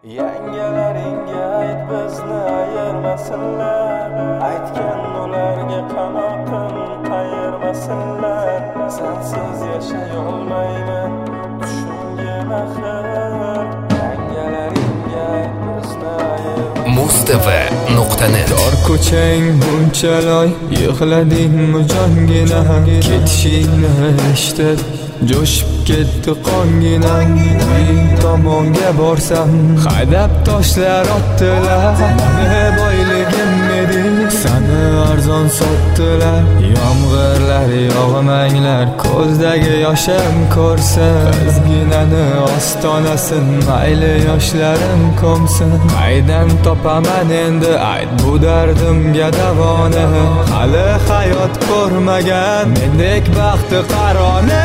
Yangalaringga ayt bizni ayirmasinlar, aytgan ularga qanotim qayirmasinlar. Sensiz yashay olmayman, tushungin axir. Yangalaringga ayt bizni ayirmasinlar. Muz.net Tor ko'chang bunchaloq yig'ladingmi jongina, ketishingni eshitib jo'shib ketdi qonginam. Uning tomonga borsam haydab toshlar otdilar. Ne boyligim edi, seni arzon sotdilar. Yomg'irlar yog'manglar, ko'zdagi yoshim ko'rsa, qizginani ostonasin mayli yoshlarim ko'msin. Qaydan topaman endi ayt bu dardimga davoni, hali hayot ko'rmagan mendek baxti qaroni.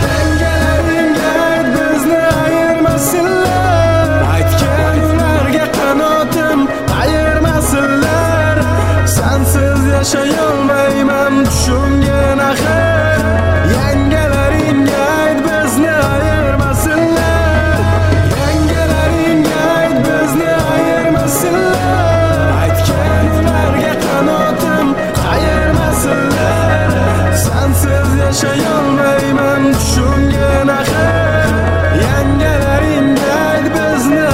Aytgan ularga qanotim qayirmasinlar. Sensiz yashay olmayman, tushungin axir. Yangalaringga ayt bizni ayirmasinlar. Yangalaringga ayt bizni ayirmasinlar. Aytgan ularga qanotim qayirmasinlar. Sensiz yashay olmayman, tushungin axir. Yangalaringga ayt bizni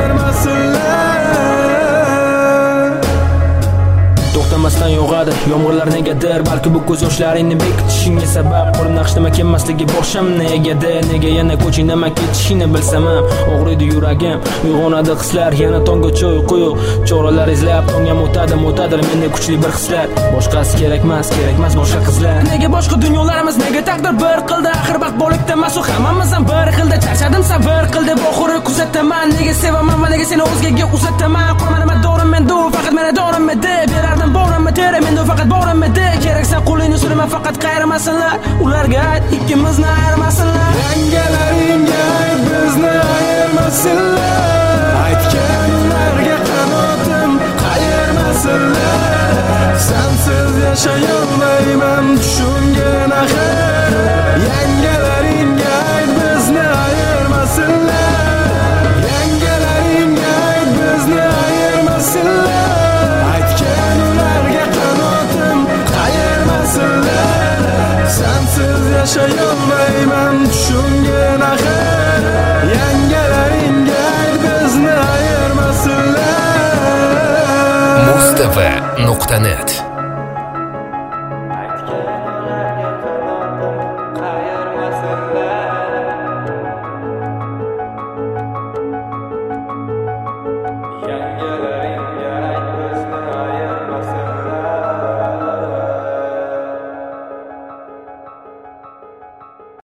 ayirmasinlar. To'xtamasdan yog'adi yomg'irlar negadir, balki bu ko'z yoshlaringni bekitishingga sabab. Qo'limdan hech nima kelmasligi boshim negadir, nega yana ko'chingdan ketishingni bilsam ham og'riydi yuragim. Uyg'onadi hislar, yana tonggacha uyqu yo'q. Choralar izlab tongam o'tadir menda kuchli bir hislar. Boshqasi kerakmas boshqa qizlar. Nega boshqa dunyolarimiz, nega taqdir bir qildi? Axir baxt bolikda masu hammamiz ham bir xilda. Charchadim sabr qil deb oxiri kuzataman. Nega sevaman va nega seni o'zgaga uzataman? Qolmadim dorim menda, faqat meni dorim edi. Berardim borimni tere, menda faqat borim edi. Keraksa qo'lingni suraman, faqat qayirmasinlar. Ularga ayt ikkimizni ayirmasinlar. Yangalaringga ayt bizni ayirmasinlar. Aytgan ularga qanotim qayirmasinlar. Sensiz yashay olmayman, tushungin axir. Yangalaringga ayt bizni ayirmasinlar. Yangalaringga ayt bizni ayirmasinlar. Aytgan ularga qanotim qayirmasinlar. Sensiz yashay olmayman, tushungin axir. Yangalaringga ayt bizni ayirmasinlar. Muz.net